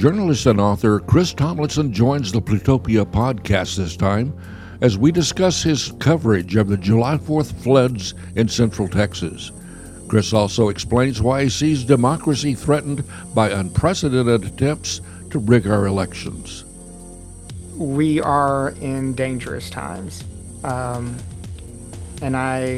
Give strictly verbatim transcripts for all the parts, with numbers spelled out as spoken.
Journalist and author Chris Tomlinson joins the Plutopia podcast this time as we discuss his coverage of the July fourth floods in Central Texas. Chris also explains why he sees democracy threatened by unprecedented attempts to rig our elections. We are in dangerous times, um, and I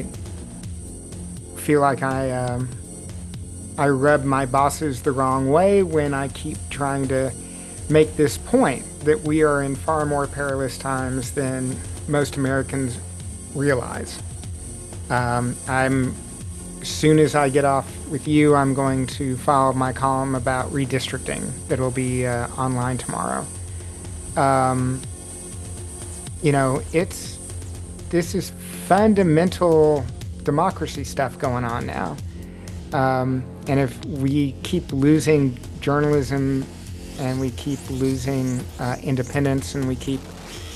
feel like I um, I rub my bosses the wrong way when I keep trying to make this point that we are in far more perilous times than most Americans realize. Um, I'm, as soon as I get off with you, I'm going to file my column about redistricting that'll be uh, online tomorrow. Um, you know, it's, this is fundamental democracy stuff going on now. Um, and if we keep losing journalism and we keep losing uh, independence and we keep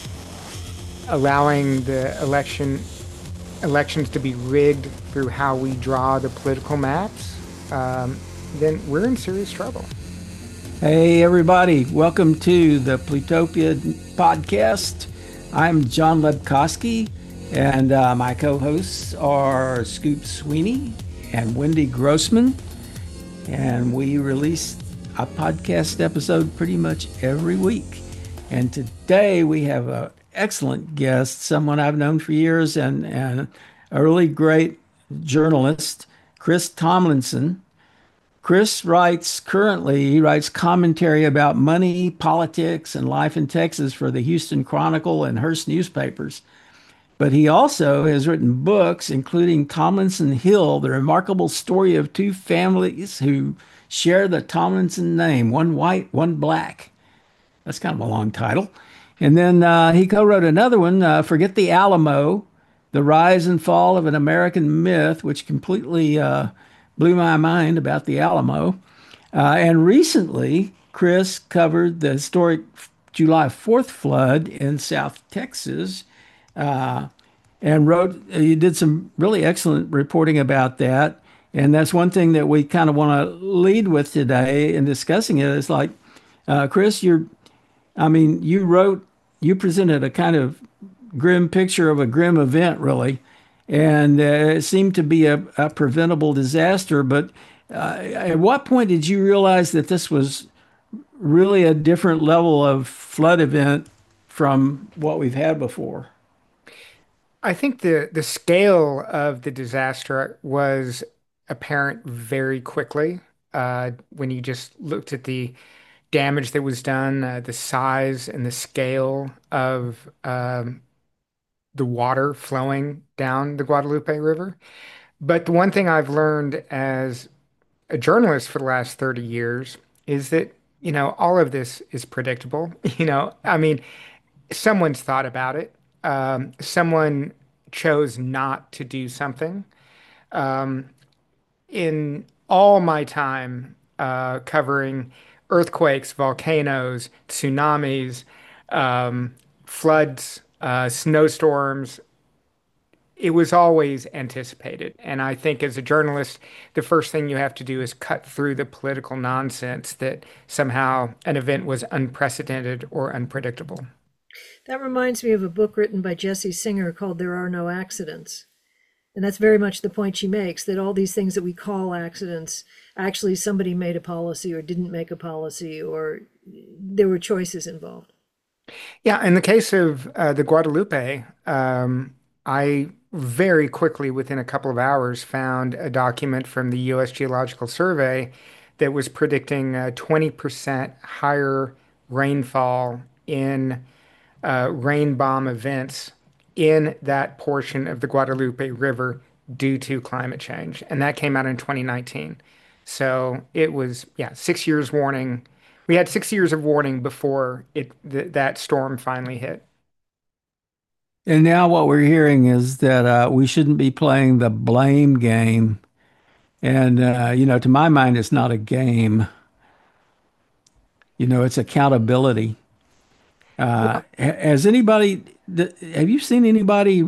allowing the election elections to be rigged through how we draw the political maps, um, then we're in serious trouble. Hey, everybody. Welcome to the Plutopia podcast. I'm John Lebkowski, and uh, my co-hosts are Scoop Sweeney and Wendy Grossman. And we release a podcast episode pretty much every week. And today we have an excellent guest, someone I've known for years, and, and a really great journalist, Chris Tomlinson. Chris writes currently, he writes commentary about money, politics, and life in Texas for the Houston Chronicle and Hearst newspapers. But he also has written books, including Tomlinson Hill, the remarkable story of two families who share the Tomlinson name, one white, one black. That's kind of a long title. And then uh, he co-wrote another one, uh, Forget the Alamo, The Rise and Fall of an American Myth, which completely uh, blew my mind about the Alamo. Uh, and recently, Chris covered the historic July fourth flood in South Texas, uh, and wrote, you did some really excellent reporting about that. And that's one thing that we kind of want to lead with today in discussing it. It's like, uh, Chris, you're, I mean, you wrote, you presented a kind of grim picture of a grim event, really. And uh, it seemed to be a, a preventable disaster. But uh, at what point did you realize that this was really a different level of flood event from what we've had before? I think the, the scale of the disaster was apparent very quickly uh, when you just looked at the damage that was done, uh, the size and the scale of um, the water flowing down the Guadalupe River. But the one thing I've learned as a journalist for the last thirty years is that, you know, all of this is predictable. You know, I mean, someone's thought about it. Um, someone chose not to do something. Um, in all my time uh, covering earthquakes, volcanoes, tsunamis, um, floods, uh, snowstorms, it was always anticipated. And I think as a journalist, the first thing you have to do is cut through the political nonsense that somehow an event was unprecedented or unpredictable. That reminds me of a book written by Jesse Singer called There Are No Accidents. And that's very much the point she makes, that all these things that we call accidents, actually somebody made a policy or didn't make a policy, or there were choices involved. Yeah, in the case of uh, the Guadalupe, um, I very quickly, within a couple of hours, found a document from the U S Geological Survey that was predicting uh, twenty percent higher rainfall in uh, rain bomb events in that portion of the Guadalupe River due to climate change. And that came out in twenty nineteen. So it was, yeah, six years warning. We had six years of warning before it th- that storm finally hit. And now what we're hearing is that uh, we shouldn't be playing the blame game. And, uh, you know, to my mind, it's not a game. You know, it's accountability. Uh, has anybody, have you seen anybody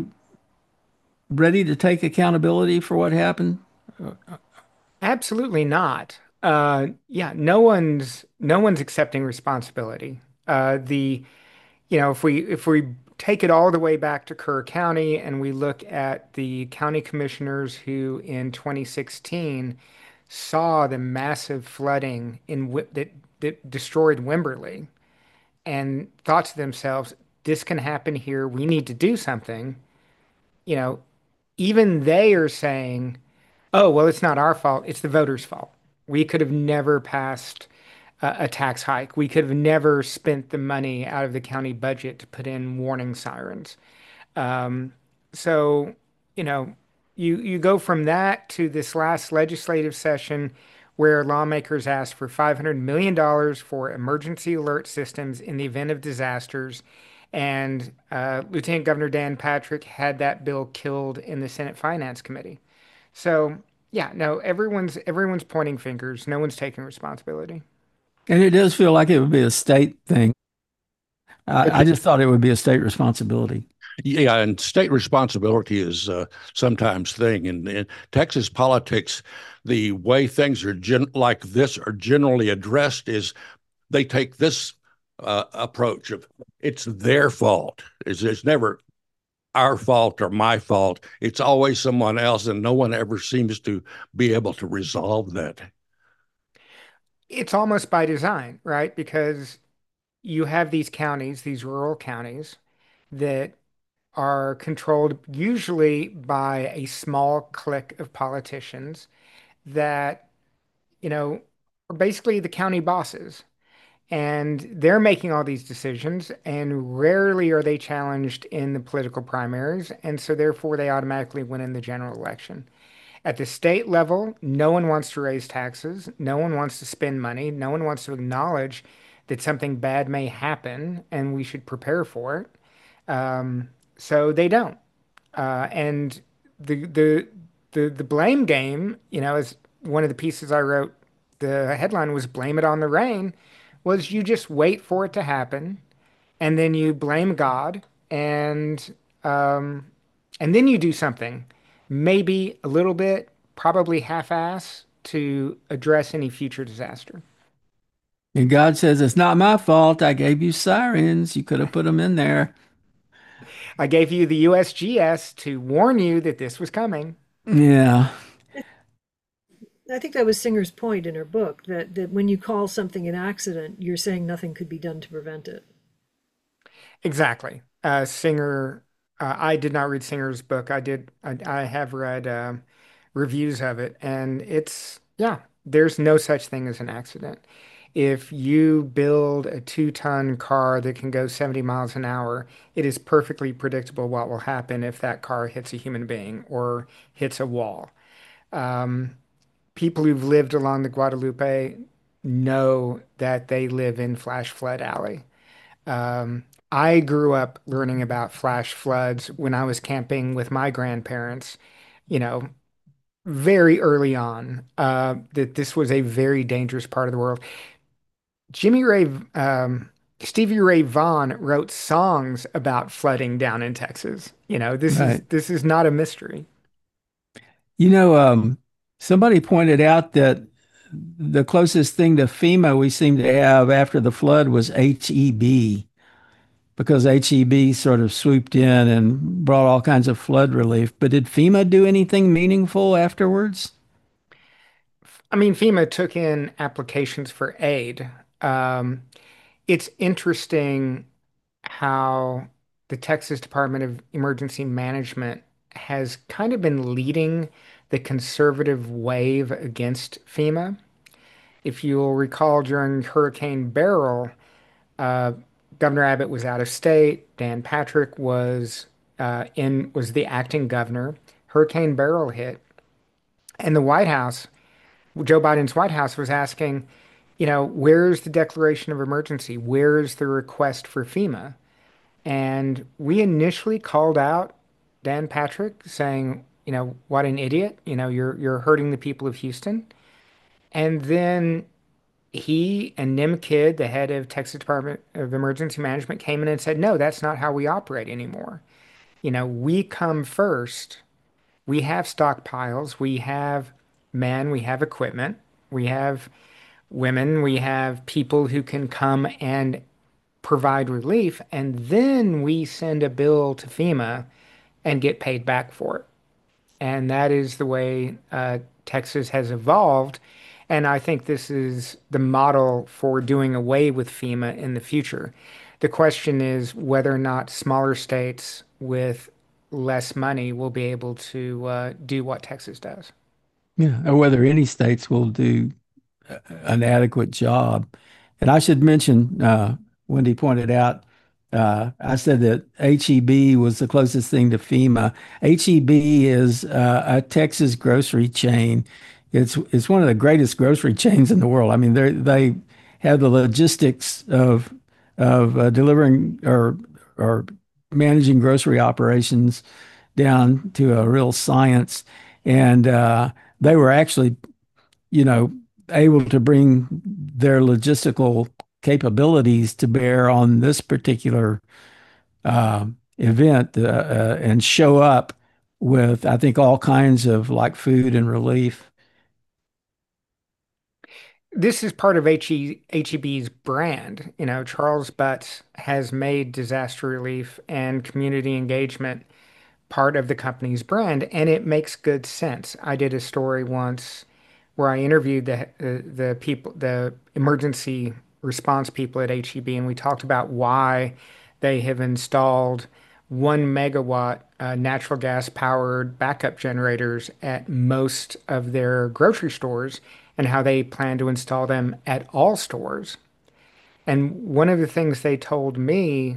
ready to take accountability for what happened? Absolutely not. Uh, yeah, no one's no one's accepting responsibility. Uh, the you know, if we if we take it all the way back to Kerr County and we look at the county commissioners who in twenty sixteen saw the massive flooding in Wi- that that destroyed Wimberley and thought to themselves, this can happen here. We need to do something. You know, even they are saying, oh, well, it's not our fault. It's the voters' fault. We could have never passed a, a tax hike. We could have never spent the money out of the county budget to put in warning sirens. Um, so, you know, you you go from that to this last legislative session where lawmakers asked for five hundred million dollars for emergency alert systems in the event of disasters. And uh, Lieutenant Governor Dan Patrick had that bill killed in the Senate Finance Committee. So, yeah, no, everyone's everyone's pointing fingers. No one's taking responsibility. And it does feel like it would be a state thing. I, I just thought it would be a state responsibility. Yeah, and state responsibility is uh, sometimes thing in, in Texas politics. The way things are gen- like this are generally addressed is they take this uh, approach of it's their fault. It's, it's never our fault or my fault. It's always someone else, and no one ever seems to be able to resolve that. It's almost by design, right? Because you have these counties, these rural counties that are controlled usually by a small clique of politicians that, you know, are basically the county bosses. And they're making all these decisions, and rarely are they challenged in the political primaries. And so, therefore, they automatically win in the general election. At the state level, no one wants to raise taxes. No one wants to spend money. No one wants to acknowledge that something bad may happen and we should prepare for it. Um, so they don't. Uh, and the the the the blame game, you know, is one of the pieces I wrote. The headline was "Blame It on the Rain." Was you just wait for it to happen, and then you blame God, and um, and then you do something, maybe a little bit, probably half-ass, to address any future disaster. And God says, it's not my fault. I gave you sirens. You could have put them in there. I gave you the U S G S to warn you that this was coming. Yeah. I think that was Singer's point in her book that, that when you call something an accident, you're saying nothing could be done to prevent it. Exactly. Uh, Singer, uh, I did not read Singer's book. I did, I, I have read um reviews of it, and it's, yeah, there's no such thing as an accident. If you build a two-ton car that can go seventy miles an hour, it is perfectly predictable what will happen if that car hits a human being or hits a wall. Um, People who've lived along the Guadalupe know that they live in flash flood alley. Um, I grew up learning about flash floods when I was camping with my grandparents, you know, very early on, uh, that this was a very dangerous part of the world. Jimmy Ray, um, Stevie Ray Vaughan wrote songs about flooding down in Texas. You know, this is Right. this is not a mystery. You know, um, somebody pointed out that the closest thing to FEMA we seem to have after the flood was H E B, because H E B sort of swooped in and brought all kinds of flood relief. But did FEMA do anything meaningful afterwards? I mean, FEMA took in applications for aid. Um, it's interesting how the Texas Department of Emergency Management has kind of been leading the conservative wave against FEMA. If you'll recall, during Hurricane Beryl, uh, Governor Abbott was out of state. Dan Patrick was uh, in was the acting governor. Hurricane Beryl hit, and the White House, Joe Biden's White House, was asking, you know, where's the declaration of emergency? Where's the request for FEMA? And we initially called out Dan Patrick, saying, you know, what an idiot. You know, you're you're hurting the people of Houston. And then he and Nim Kidd, the head of Texas Department of Emergency Management, came in and said, no, that's not how we operate anymore. You know, we come first. We have stockpiles. We have men. We have equipment. We have women, we have people who can come and provide relief, and then we send a bill to FEMA and get paid back for it. And that is the way uh, Texas has evolved. And I think this is the model for doing away with FEMA in the future. The question is whether or not smaller states with less money will be able to uh, do what Texas does. Yeah, or whether any states will do an adequate job. And I should mention, uh, Wendy pointed out, uh, I said that H E B was the closest thing to FEMA. H E B is uh, a Texas grocery chain. It's it's one of the greatest grocery chains in the world. I mean, they they have the logistics of of uh, delivering or or managing grocery operations down to a real science, and uh, they were actually, you know, able to bring their logistical capabilities to bear on this particular uh, event uh, uh, and show up with, I think, all kinds of like food and relief. This is part of H E, H E B's brand. You know, Charles Butts has made disaster relief and community engagement part of the company's brand, and it makes good sense. I did a story once where I interviewed the the, the people, the emergency response people at H E B, and we talked about why they have installed one megawatt uh, natural gas powered backup generators at most of their grocery stores and how they plan to install them at all stores. And one of the things they told me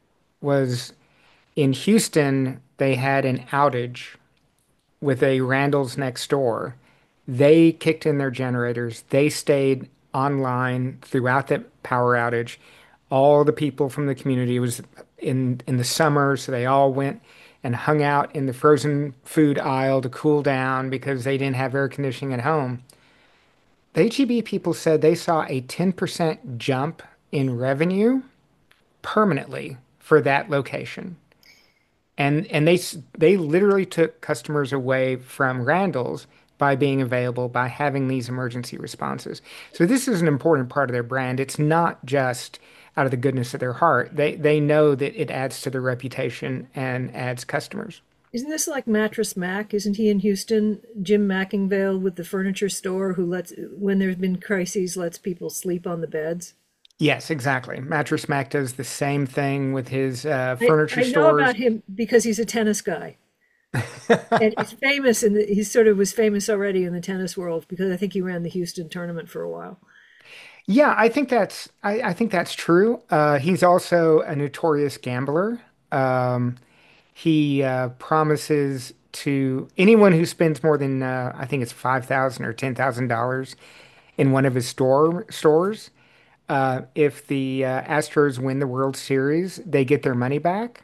was in Houston, they had an outage with a Randall's next door. They kicked in their generators. They stayed online throughout the power outage. All the people from the community, it was in in the summer, so they all went and hung out in the frozen food aisle to cool down because they didn't have air conditioning at home. The H E B people said they saw a ten percent jump in revenue permanently for that location. And and they they literally took customers away from Randall's by being available, by having these emergency responses. So this is an important part of their brand. It's not just out of the goodness of their heart. They they know that it adds to their reputation and adds customers. Isn't this like Mattress Mac? Isn't he in Houston? Jim Mackingvale with the furniture store who lets, when there's been crises, lets people sleep on the beds? Yes, exactly. Mattress Mac does the same thing with his uh, I, furniture I know stores. about him because he's a tennis guy. And he's famous in the, he sort of was famous already in the tennis world because I think he ran the Houston tournament for a while. Yeah, I think that's I, I think that's true. Uh, he's also a notorious gambler. Um, he uh, promises to anyone who spends more than uh, I think it's five thousand or ten thousand dollars in one of his store stores. Uh, if the uh, Astros win the World Series, they get their money back.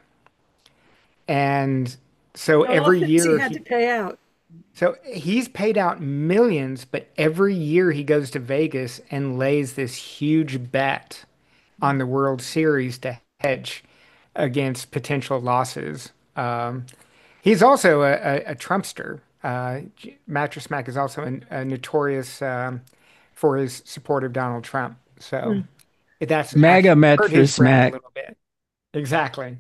And so How every often has he year had he, to pay out? so he's paid out millions, but every year he goes to Vegas and lays this huge bet on the World Series to hedge against potential losses. Um, he's also a, a, a Trumpster. Uh, Mattress Mac is also a, a notorious um, for his support of Donald Trump. So that's MAGA actually hurt his Mattress brand a Mac. little bit. Exactly.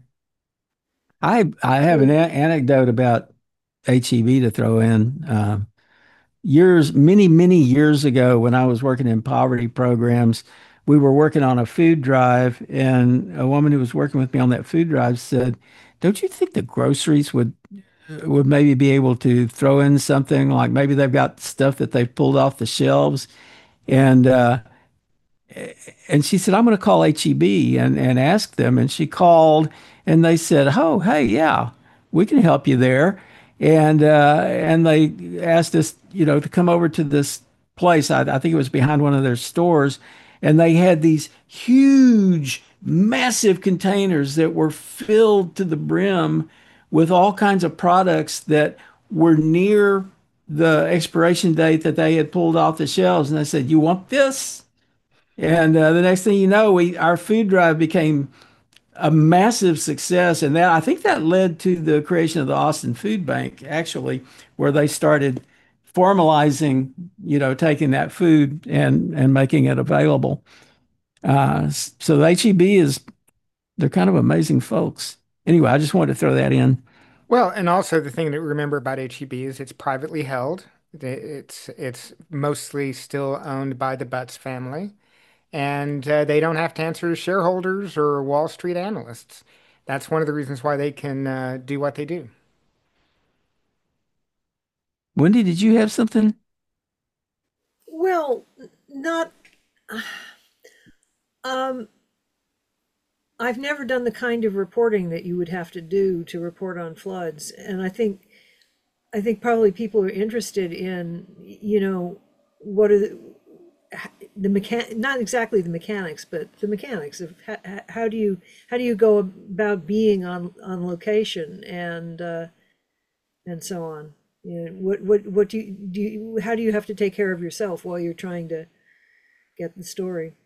I I have an a- anecdote about H E B to throw in. Um, years, many, many years ago, when I was working in poverty programs, we were working on a food drive, and a woman who was working with me on that food drive said, "Don't you think the groceries would would maybe be able to throw in something like maybe they've got stuff that they've pulled off the shelves?" And uh, and she said, "I'm going to call H E B and, and ask them." And she called and they said, "Oh, hey, yeah, we can help you there." And uh, and they asked us, you know, to come over to this place. I, I think it was behind one of their stores. And they had these huge, massive containers that were filled to the brim with all kinds of products that were near the expiration date that they had pulled off the shelves. And they said, "You want this?" And uh, the next thing you know, we our food drive became a massive success, and that I think that led to the creation of the Austin Food Bank, actually, where they started formalizing, you know, taking that food and and making it available. Uh, so the H E B is they're kind of amazing folks. Anyway, I just wanted to throw that in. Well, and also the thing to remember about H E B is it's privately held. It's it's mostly still owned by the Butts family, and uh, they don't have to answer to shareholders or Wall Street analysts. That's one of the reasons why they can uh, do what they do. Wendy, did you have something? Well, not. Um, I've never done the kind of reporting that you would have to do to report on floods, and I think I think probably people are interested in, you know, what are the the mechan not exactly the mechanics, but the mechanics of how, how do you how do you go about being on on location and uh, and so on. You know, what what what do you do you, how do you have to take care of yourself while you're trying to get the story?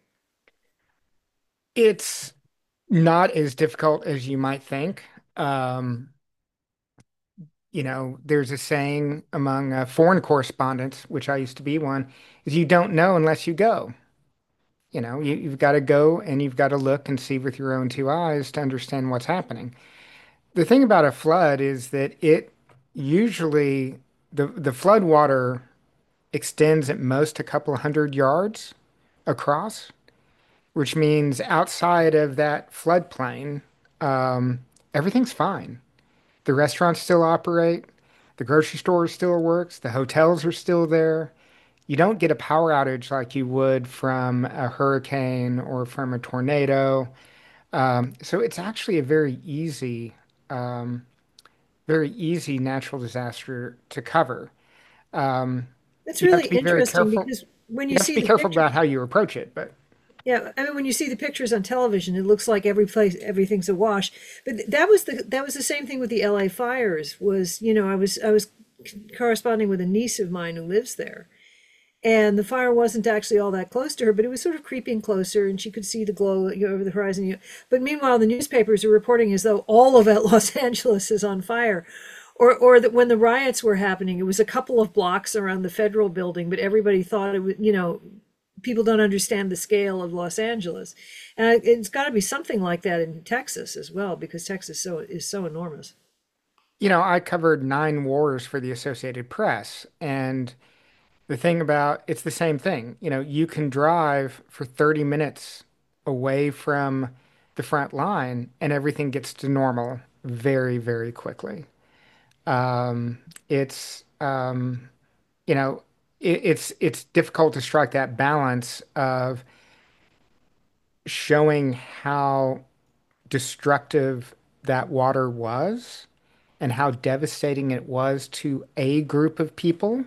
It's not as difficult as you might think. Um, you know, there's a saying among uh, foreign correspondents, which I used to be one, is you don't know unless you go. You know, you, you've got to go and you've got to look and see with your own two eyes to understand what's happening. The thing about a flood is that it usually the the flood water extends at most a couple of hundred yards across, which means outside of that floodplain, um, everything's fine. The restaurants still operate, the grocery store still works, the hotels are still there. You don't get a power outage like you would from a hurricane or from a tornado. Um, so it's actually a very easy, um, very easy natural disaster to cover. Um, That's you have really to be very interesting careful. because when You you have to see be the careful picture, about how you approach it, but yeah, I mean, when you see the pictures on television, it looks like every place, everything's awash. But th- that was the that was the same thing with the L A fires. Was, you know, I was I was c- corresponding with a niece of mine who lives there, and the fire wasn't actually all that close to her, but it was sort of creeping closer, and she could see the glow, you know, over the horizon. You know. But meanwhile, the newspapers are reporting as though all of Los Angeles is on fire. Or, or that when the riots were happening, it was a couple of blocks around the federal building, but everybody thought it was, you know, people don't understand the scale of Los Angeles. And it's got to be something like that in Texas as well, because Texas so is so enormous. you know, I covered nine wars for the Associated Press, and the thing about it's the same thing. You know, you can drive for thirty minutes away from the front line and everything gets to normal very, very quickly. Um, it's um, you know, it, it's it's difficult to strike that balance of showing how destructive that water was and how devastating it was to a group of people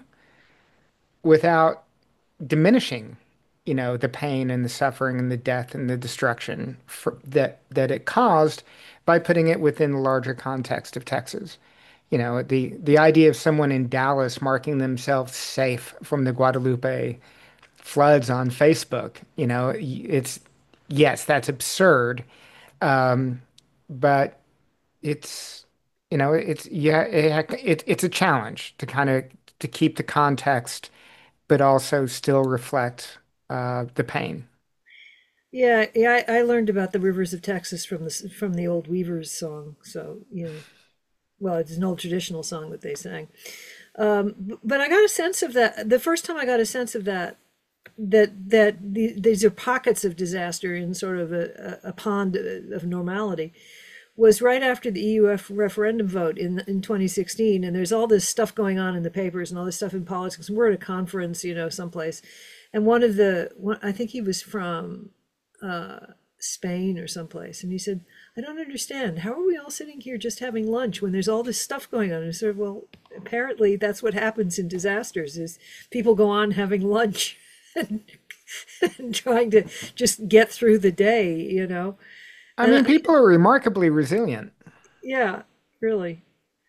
without diminishing, you know, the pain and the suffering and the death and the destruction for, that that it caused by putting it within the larger context of Texas. You know, the the idea of someone in Dallas marking themselves safe from the Guadalupe floods on Facebook, you know, it's yes, that's absurd, um, but it's you know, it's yeah, it, it, it's a challenge to kind of to keep the context but also still reflect uh, the pain. Yeah, yeah, I, I learned about the rivers of Texas from the from the old Weavers song. So, you know, well, it's an old traditional song that they sang. Um, b- but I got a sense of that the first time I got a sense of that that that the, these are pockets of disaster in sort of a, a, a pond of normality was right after the E U F referendum vote in in twenty sixteen, and there's all this stuff going on in the papers and all this stuff in politics. And we're at a conference, you know, someplace, and one of the one, I think he was from uh, Spain or someplace, and he said, "I don't understand. How are we all sitting here just having lunch when there's all this stuff going on?" And I said, "Well, apparently that's what happens in disasters: is people go on having lunch." And, and trying to just get through the day, you know. I And mean, I, people are remarkably resilient. yeah, really.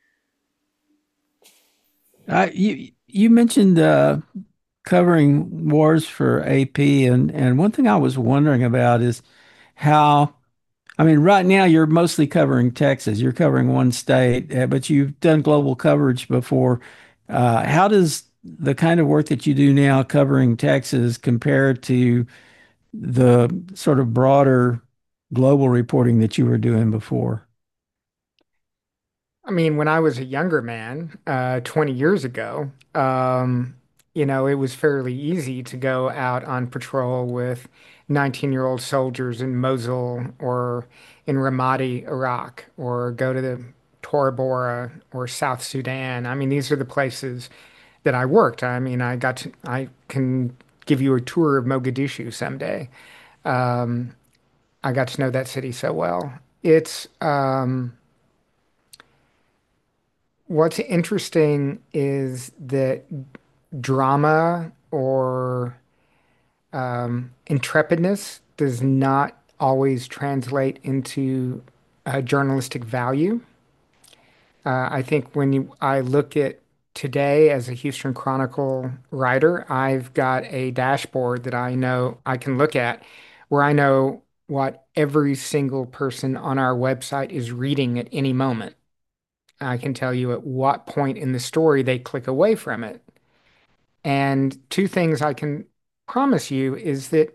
Uh, you you mentioned uh, covering wars for A P, and and one thing I was wondering about is how. I mean, right now you're mostly covering Texas. You're covering one state, uh, but you've done global coverage before. Uh, how does the kind of work that you do now covering Texas compared to the sort of broader global reporting that you were doing before? I mean, when I was a younger man, uh, twenty years ago, um, you know, it was fairly easy to go out on patrol with nineteen-year-old soldiers in Mosul or in Ramadi, Iraq, or go to the Tora Bora or South Sudan. I mean, these are the places that I worked. I mean, I got to, I can give you a tour of Mogadishu someday. Um, I got to know that city so well. It's, um, What's interesting is that drama or um, intrepidness does not always translate into uh, journalistic value. Uh, I think when you, I look at today as a Houston Chronicle writer, I've got a dashboard that I know I can look at where I know what every single person on our website is reading at any moment. I can tell you at what point in the story they click away from it. And two things I can promise you is that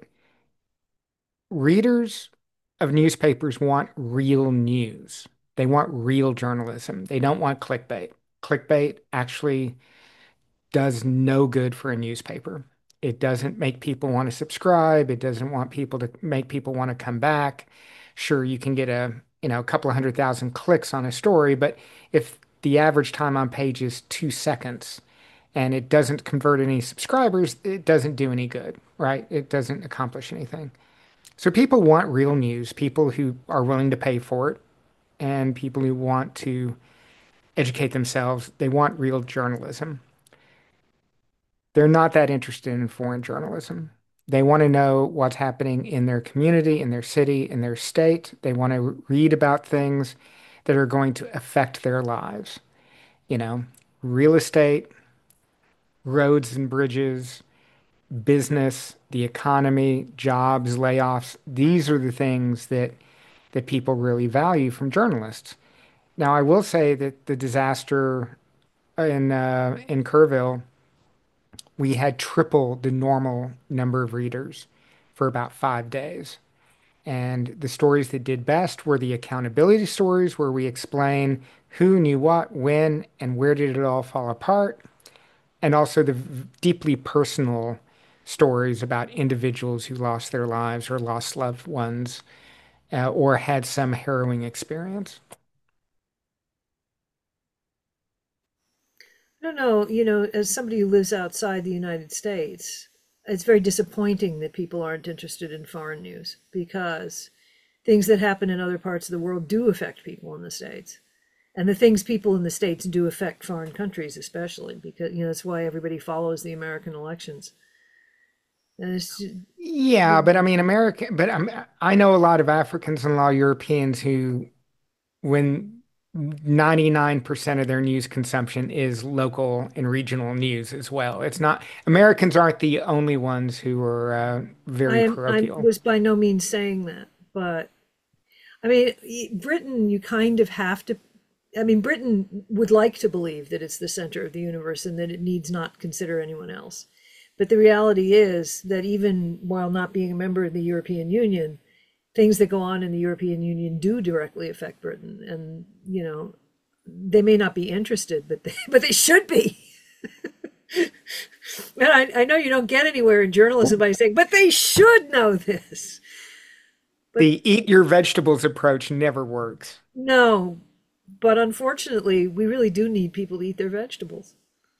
readers of newspapers want real news. They want real journalism. They don't want clickbait. Clickbait actually does no good for a newspaper. It doesn't make people want to subscribe. It doesn't want people to make people want to come back. Sure, you can get a, you know, a couple of hundred thousand clicks on a story, but if the average time on page is two seconds and it doesn't convert any subscribers, it doesn't do any good, right? It doesn't accomplish anything. So people want real news, people who are willing to pay for it, and people who want to educate themselves. They want real journalism. They're not that interested in foreign journalism. They want to know what's happening in their community, in their city, in their state. They want to read about things that are going to affect their lives. You know, real estate, roads and bridges, business, the economy, jobs, layoffs. These are the things that that people really value from journalists. Now, I will say that the disaster in uh, in Kerrville, we had triple the normal number of readers for about five days. And the stories that did best were the accountability stories, where we explain who knew what, when, and where did it all fall apart, and also the v- deeply personal stories about individuals who lost their lives or lost loved ones uh, or had some harrowing experience. I don't know, you know, as somebody who lives outside the United States, it's very disappointing that people aren't interested in foreign news because things that happen in other parts of the world do affect people in the States. And the things people in the States do affect foreign countries, especially because, you know, that's why everybody follows the American elections. And it's, Yeah, but I mean, America, but I'm, I know a lot of Africans and a lot of Europeans who, when ninety-nine percent of their news consumption is local and regional news as well. It's not, Americans aren't the only ones who are uh, I very am, I parochial. was by no means saying that, but I mean, y- Britain, you kind of have to. I mean, Britain would like to believe that it's the center of the universe and that it needs not consider anyone else. But the reality is that even while not being a member of the European Union, things that go on in the European Union do directly affect Britain. And, you know, they may not be interested, but they, but they should be. And I, I know you don't get anywhere in journalism by saying, but they should know this. But The eat your vegetables approach never works. no, but unfortunately, we really do need people to eat their vegetables.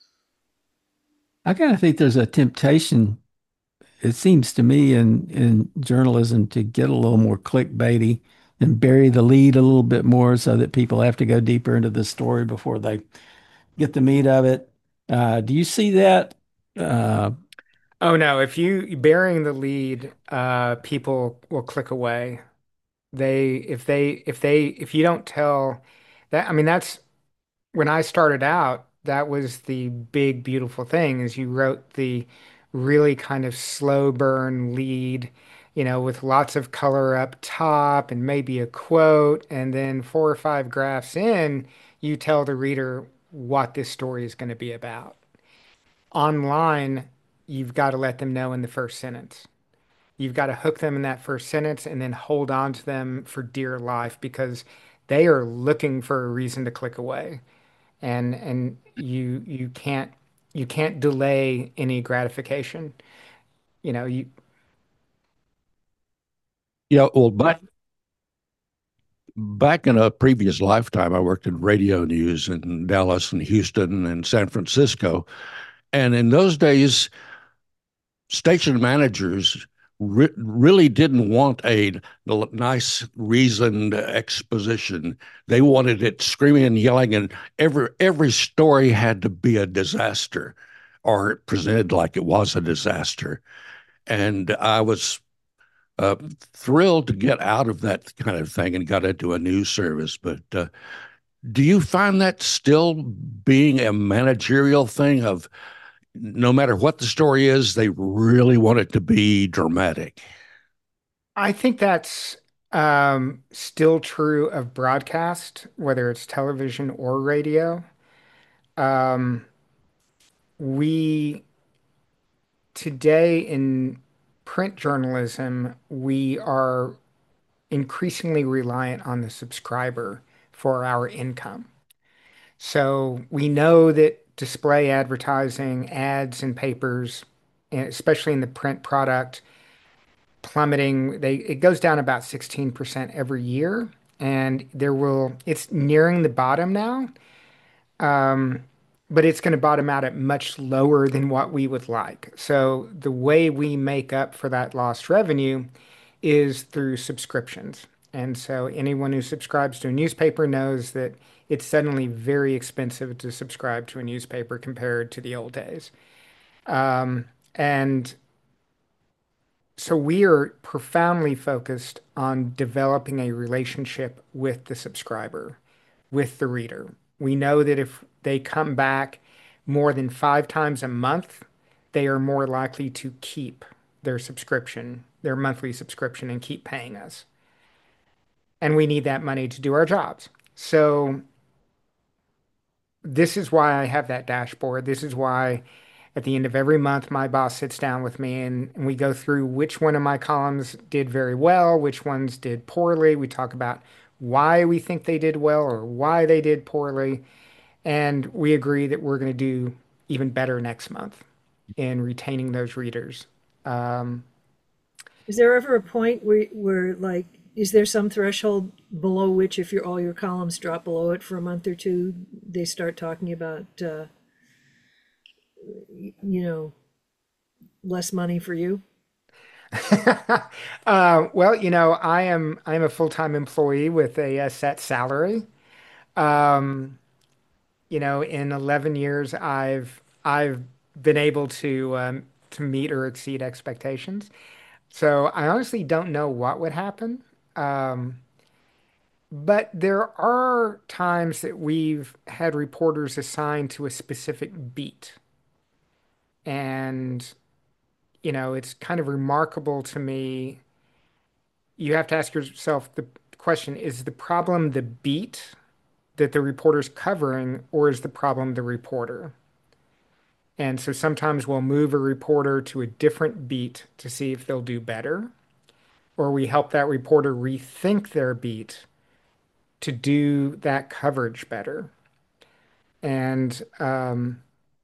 I kind of think there's a temptation, it seems to me, in in journalism to get a little more clickbaity and bury the lead a little bit more so that people have to go deeper into the story before they get the meat of it. Uh, do you see that? Uh, Oh no, if you burying the lead, uh, people will click away. They if they if they if you don't tell that, I mean that's when I started out, that was the big beautiful thing is you wrote the really kind of slow burn lead, you know, with lots of color up top and maybe a quote, and then four or five graphs in, you tell the reader what this story is going to be about. Online, you've got to let them know in the first sentence. You've got to hook them in that first sentence and then hold on to them for dear life because they are looking for a reason to click away. And and you you can't you can't delay any gratification. You know, you Yeah, well, back back in a previous lifetime, I worked in radio news in Dallas and Houston and San Francisco. And in those days, station managers re- really didn't want a nice, reasoned exposition. They wanted it screaming and yelling, and every every story had to be a disaster, or presented like it was a disaster. And I was uh, thrilled to get out of that kind of thing and got into a news service. But uh, do you find that still being a managerial thing of no matter what the story is, they really want it to be dramatic? I think that's um, still true of broadcast, whether it's television or radio. Um, we today in print journalism, we are increasingly reliant on the subscriber for our income. So we know that display advertising, ads in papers, and especially in the print product, plummeting. They it goes down about sixteen percent every year, and there will it's nearing the bottom now. Um, but it's going to bottom out at much lower than what we would like. So the way we make up for that lost revenue is through subscriptions. And so anyone who subscribes to a newspaper knows that it's suddenly very expensive to subscribe to a newspaper compared to the old days. Um, and so we are profoundly focused on developing a relationship with the subscriber, with the reader. We know that if they come back more than five times a month, they are more likely to keep their subscription, their monthly subscription, and keep paying us. And we need that money to do our jobs. So this is why I have that dashboard. This is why at the end of every month, my boss sits down with me and, and we go through which one of my columns did very well, which ones did poorly. We talk about why we think they did well or why they did poorly. And we agree that we're going to do even better next month in retaining those readers. Um, Is there ever a point where, where like, is there some threshold below which if your all your columns drop below it for a month or two, they start talking about, uh, you know, less money for you? uh, well, you know, I am I am a full-time employee with a, uh set salary. Um, you know, in eleven years, I've I've been able to um, to meet or exceed expectations. So I honestly don't know what would happen. Um, but there are times that we've had reporters assigned to a specific beat. And, you know, it's kind of remarkable to me. You have to ask yourself the question, is the problem the beat that the reporter's covering, or is the problem the reporter? And so sometimes we'll move a reporter to a different beat to see if they'll do better, or we help that reporter rethink their beat to do that coverage better. And um,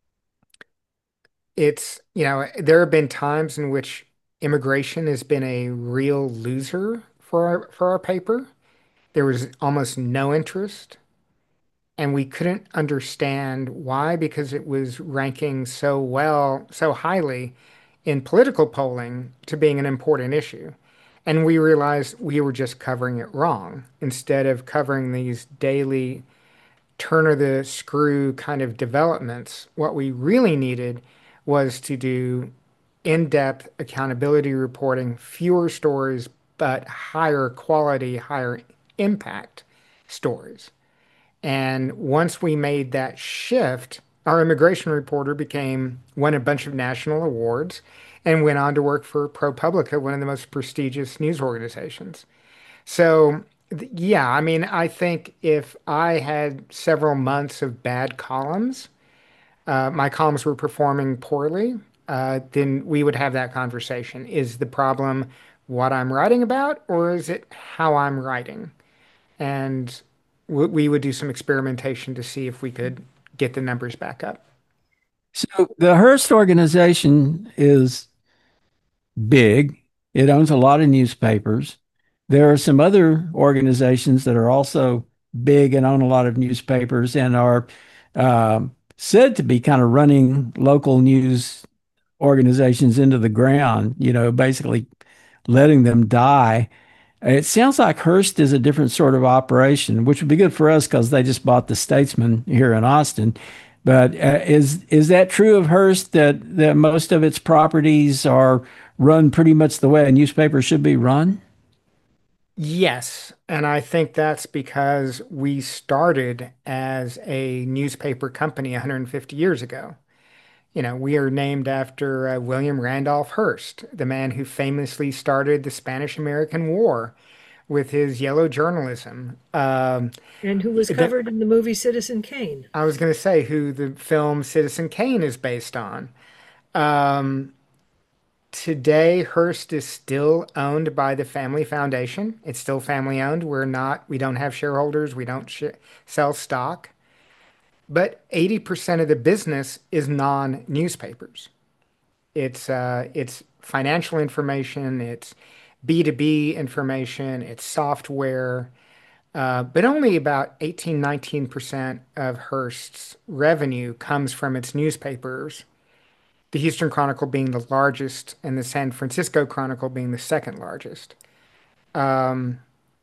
it's, you know, there have been times in which immigration has been a real loser for our, for our paper. There was almost no interest, and we couldn't understand why because it was ranking so well, so highly in political polling to being an important issue. And we realized we were just covering it wrong. Instead of covering these daily turn of the screw kind of developments, what we really needed was to do in-depth accountability reporting, fewer stories, but higher quality, higher impact stories. And once we made that shift, our immigration reporter became won a bunch of national awards and went on to work for ProPublica, one of the most prestigious news organizations. So, th- yeah, I mean, I think if I had several months of bad columns, uh, my columns were performing poorly, uh, then we would have that conversation. Is the problem what I'm writing about, or is it how I'm writing? And w we would do some experimentation to see if we could get the numbers back up. So the Hearst organization is big. It owns a lot of newspapers. There are some other organizations that are also big and own a lot of newspapers and are um, said to be kind of running local news organizations into the ground, you know, basically letting them die. It sounds like Hearst is a different sort of operation, which would be good for us because they just bought the Statesman here in Austin. But uh, is is that true of Hearst that that most of its properties are run pretty much the way a newspaper should be run? Yes, and I think that's because we started as a newspaper company one hundred fifty years ago. You know, we are named after uh, William Randolph Hearst, the man who famously started the Spanish-American War with his yellow journalism. Um, And who was that, covered in the movie Citizen Kane. I was going to say who the film Citizen Kane is based on. Um, Today, Hearst is still owned by the family foundation. It's still family owned. We're not, we don't have shareholders. We don't sh sell stock. But eighty percent of the business is non-newspapers. It's uh, it's financial information, it's B two B information, it's software, uh, but only about eighteen, nineteen percent of Hearst's revenue comes from its newspapers, the Houston Chronicle being the largest and the San Francisco Chronicle being the second largest. Um,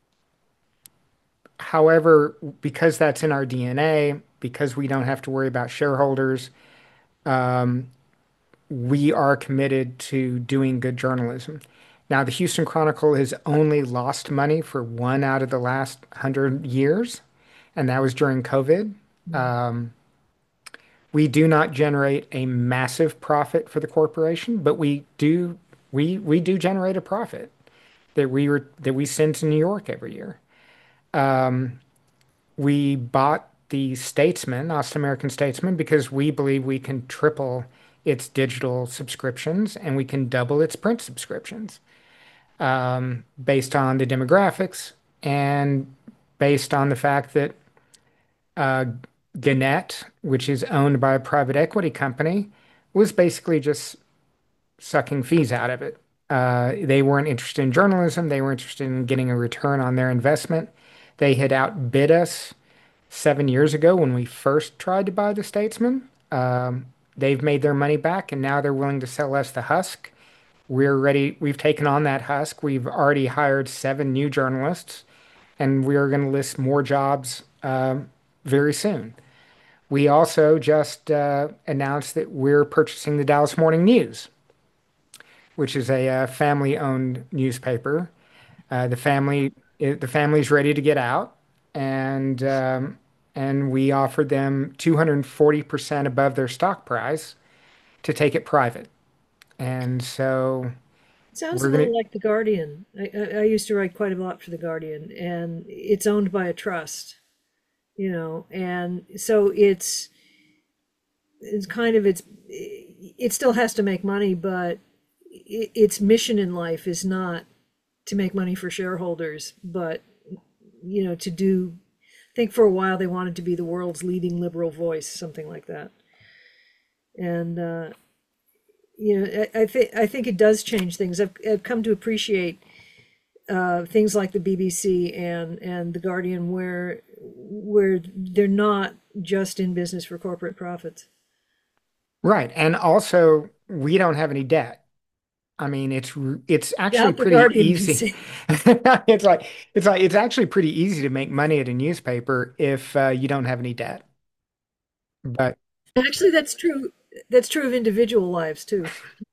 however, because that's in our D N A, because we don't have to worry about shareholders, um, we are committed to doing good journalism. Now, the Houston Chronicle has only lost money for one out of the last hundred years, and that was during COVID. Um, we do not generate a massive profit for the corporation, but we do we we do generate a profit that we were that we send to New York every year. Um, we bought the Statesman, Austin American Statesman, because we believe we can triple its digital subscriptions and we can double its print subscriptions um, based on the demographics and based on the fact that uh, Gannett, which is owned by a private equity company, was basically just sucking fees out of it. Uh, they weren't interested in journalism. They were interested in getting a return on their investment. They had outbid us seven years ago when we first tried to buy the Statesman. Um, they've made their money back and now they're willing to sell us the husk. We're ready. We've taken on that husk. We've already hired seven new journalists and we're going to list more jobs um, very soon. We also just uh, announced that we're purchasing the Dallas Morning News, which is a uh, family-owned newspaper. Uh, the family, it, the family's ready to get out, and um, and we offered them two hundred forty percent above their stock price to take it private. And so It sounds a we're gonna, little like The Guardian. I, I, I used to write quite a lot for The Guardian, and it's owned by a trust, you know, and so it's it's kind of it's it still has to make money, but i- its mission in life is not to make money for shareholders, but you know, to do. I think for a while they wanted to be the world's leading liberal voice, something like that, and. Uh, you know, I, I think I think it does change things. I've, I've come to appreciate uh, things like the B B C and and the Guardian, where where they're not just in business for corporate profits. right. And also, we don't have any debt. I mean, it's r- it's actually Doubt the pretty Guardian can easy. see. It's like it's like it's actually pretty easy to make money at a newspaper if uh, you don't have any debt. But Actually, that's true. That's true of individual lives too.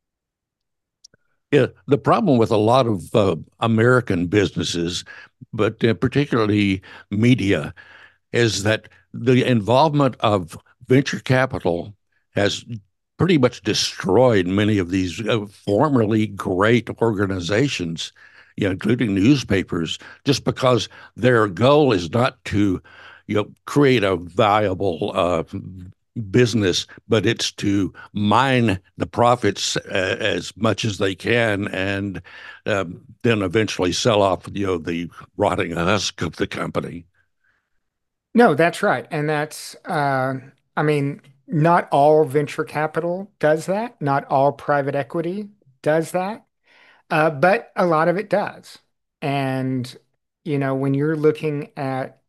Yeah, the problem with a lot of uh, American businesses, but uh, particularly media, is that the involvement of venture capital has pretty much destroyed many of these uh, formerly great organizations, you know, including newspapers, just because their goal is not to, you know, create a viable uh, business, but it's to mine the profits uh, as much as they can, and um, then eventually sell off, you know, the rotting husk of the company. No, that's right. And that's, uh, I mean, not all venture capital does that. Not all private equity does that. Uh, but a lot of it does. And, you know, when you're looking at,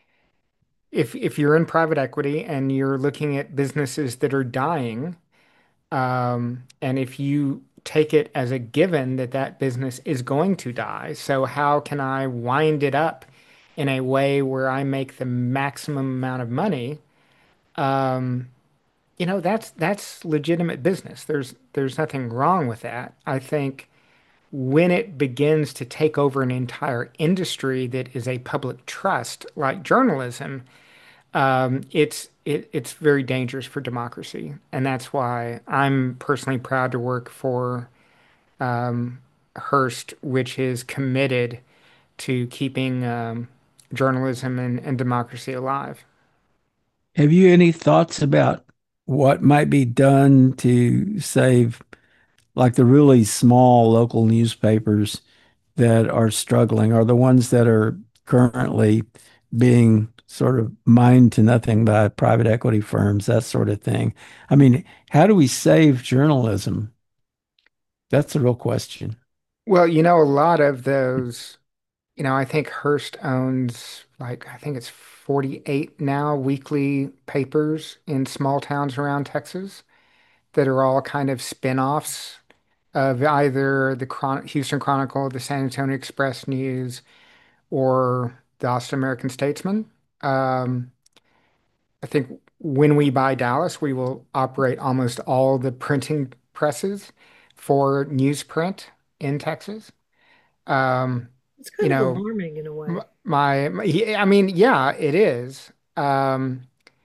if if you're in private equity and you're looking at businesses that are dying, um, and if you take it as a given that that business is going to die, so how can I wind it up in a way where I make the maximum amount of money? Um, you know, that's that's legitimate business. There's there's nothing wrong with that. I think when it begins to take over an entire industry that is a public trust, like journalism, um, it's it, it's very dangerous for democracy, and that's why I'm personally proud to work for um, Hearst, which is committed to keeping um, journalism and, and democracy alive. Have you any thoughts about what might be done to save like the really small local newspapers that are struggling, or the ones that are currently being sort of mined to nothing by private equity firms, that sort of thing? I mean, how do we save journalism? That's the real question. Well, you know, a lot of those, you know, I think Hearst owns like I think it's forty-eight now weekly papers in small towns around Texas that are all kind of spin-offs of either the Chron Houston Chronicle, the San Antonio Express News, or the Austin American Statesman. Um, I think when we buy Dallas, we will operate almost all the printing presses for newsprint in Texas. Um, It's you kind of know, alarming in a m- way. my, my he- I mean, yeah, it is. Um,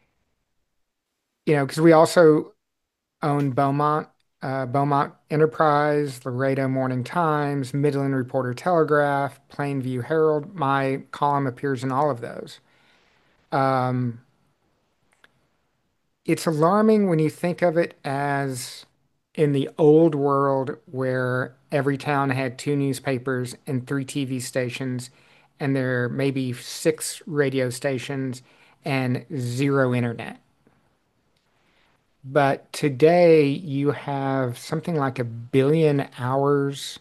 you know, because we also own Beaumont, uh, Beaumont Enterprise, Laredo Morning Times, Midland Reporter Telegraph, Plainview Herald. My column appears in all of those. Um, it's alarming when you think of it as in the old world where every town had two newspapers and three T V stations, and there may be six radio stations and zero internet. But today you have something like a billion hours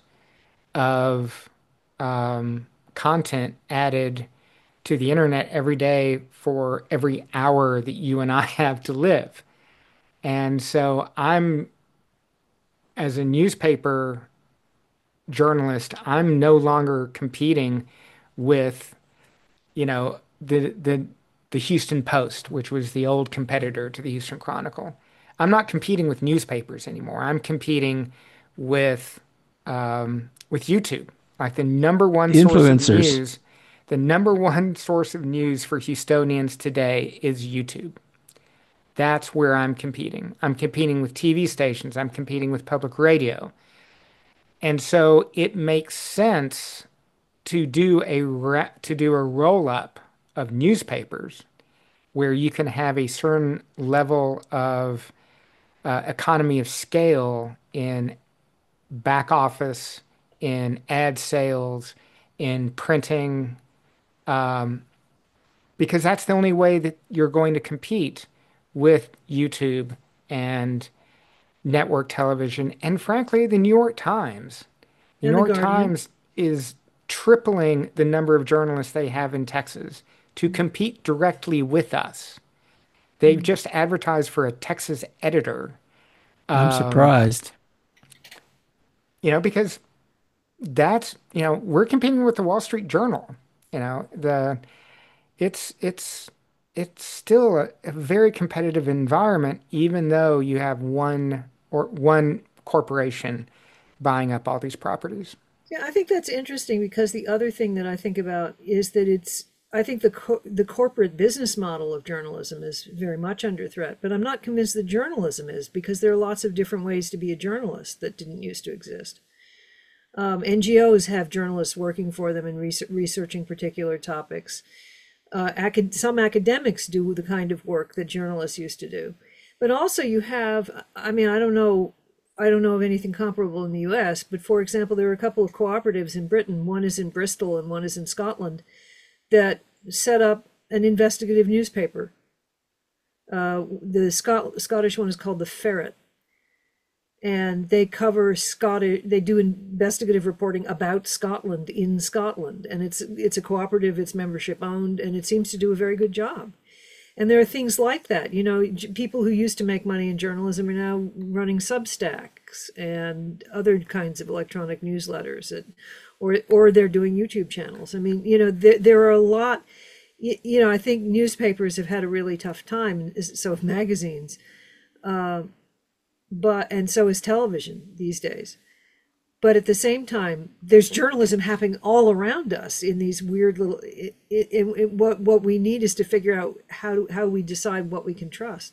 of um, content added to the internet every day for every hour that you and I have to live. And so I'm, as a newspaper journalist, I'm no longer competing with, you know, the the the Houston Post, which was the old competitor to the Houston Chronicle. I'm not competing with newspapers anymore. I'm competing with um, with YouTube. Like the number one source of Influencers. news, the number one source of news for Houstonians today is YouTube. That's where I'm competing. I'm competing with T V stations. I'm competing with public radio. And so it makes sense to do a ra- to do a roll up of newspapers where you can have a certain level of uh, economy of scale in back office, in ad sales, in printing, um, because that's the only way that you're going to compete with YouTube and network television, and frankly, the New York Times. The New And The York Guardian. Times is tripling the number of journalists they have in Texas to compete directly with us. They've Mm. just advertised for a Texas editor, I'm um, surprised. you know, because that's, you know, we're competing with the Wall Street Journal. You know, the it's it's it's still a, a very competitive environment, even though you have one or one corporation buying up all these properties. Yeah, I think that's interesting because the other thing that I think about is that it's, I think the co the corporate business model of journalism is very much under threat, but I'm not convinced that journalism is because there are lots of different ways to be a journalist that didn't used to exist. Um, N G Os have journalists working for them and res researching particular topics. Uh, acad some academics do the kind of work that journalists used to do. But also you have, I mean, I don't know, I don't know of anything comparable in the U S, but for example, there are a couple of cooperatives in Britain, one is in Bristol and one is in Scotland, that set up an investigative newspaper. Uh, the Scot- Scottish one is called The Ferret, and they cover Scottish, they do investigative reporting about Scotland in Scotland, and it's it's a cooperative, it's membership owned, and it seems to do a very good job. And there are things like that, you know, people who used to make money in journalism are now running Substacks and other kinds of electronic newsletters, and, or or they're doing YouTube channels. I mean, you know, there there are a lot. You, you know, I think newspapers have had a really tough time, so have magazines, uh, but and so is television these days. But at the same time, there's journalism happening all around us in these weird little. It, it, it, what what we need is to figure out how how we decide what we can trust.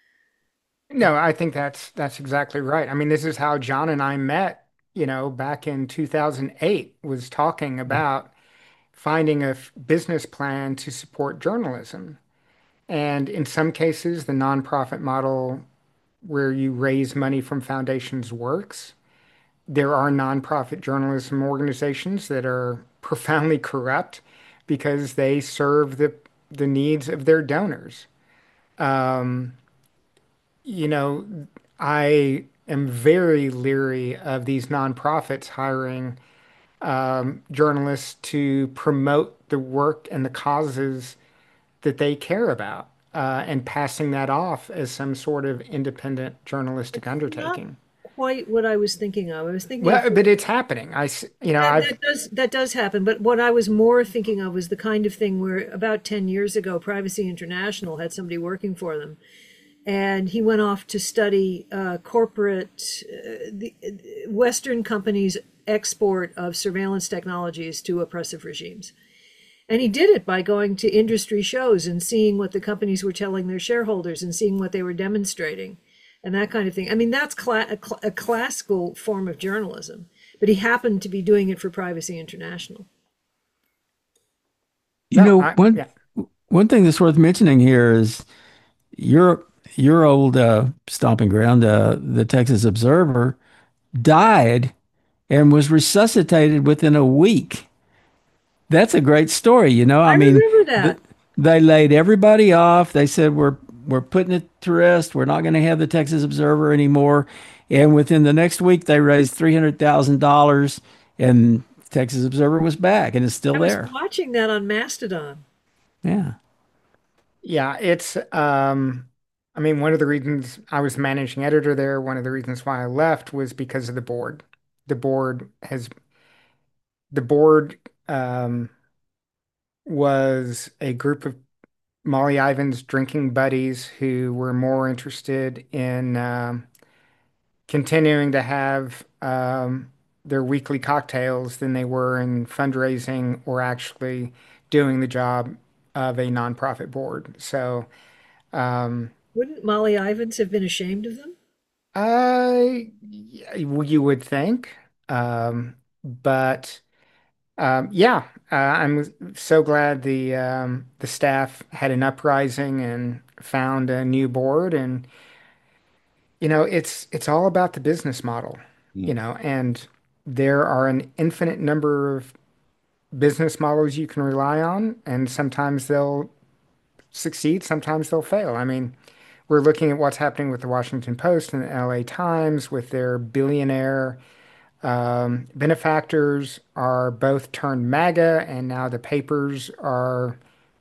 No, I think that's that's exactly right. I mean, this is how John and I met, you know, back in two thousand eight, was talking about finding a f- business plan to support journalism. And in some cases, the nonprofit model where you raise money from foundations works. There are nonprofit journalism organizations that are profoundly corrupt because they serve the the needs of their donors. Um, you know, I am very leery of these nonprofits hiring um, journalists to promote the work and the causes that they care about, uh, and passing that off as some sort of independent journalistic Not undertaking. quite what I was thinking of. I was thinking of Well, but it's happening. I, s- you know, that, I've, that does that does happen, but what I was more thinking of was the kind of thing where about ten years ago, Privacy International had somebody working for them, and he went off to study uh, corporate uh, the uh, Western companies' export of surveillance technologies to oppressive regimes. And he did it by going to industry shows and seeing what the companies were telling their shareholders and seeing what they were demonstrating and that kind of thing. I mean, that's cla- a, cl- a classical form of journalism, but he happened to be doing it for Privacy International. You no, know, I, one yeah, one thing that's worth mentioning here is your your old uh, stomping ground, uh, the Texas Observer, died and was resuscitated within a week. That's a great story, you know. I I mean, remember th that. they laid everybody off. They said we're we're putting it to rest. We're not going to have the Texas Observer anymore. And within the next week, they raised three hundred thousand dollars, and Texas Observer was back, and it's still I was there. watching that on Mastodon. Yeah. yeah, it's, um, I mean, one of the reasons I was the managing editor there, one of the reasons why I left was because of the board. The board has, the board, um, was a group of Molly Ivins drinking buddies who were more interested in, um, continuing to have um, their weekly cocktails than they were in fundraising or actually doing the job of a nonprofit board. So, um, Wouldn't Molly Ivins have been ashamed of them? I, you would think, um, but um, yeah, uh, I'm so glad the um, the staff had an uprising and found a new board. And you know, it's it's all about the business model, you Mm. know, and there are an infinite number of business models you can rely on, and sometimes they'll succeed, sometimes they'll fail. I mean, we're looking at what's happening with the Washington Post and the L A Times with their billionaire um, benefactors are both turned MAGA, and now the papers are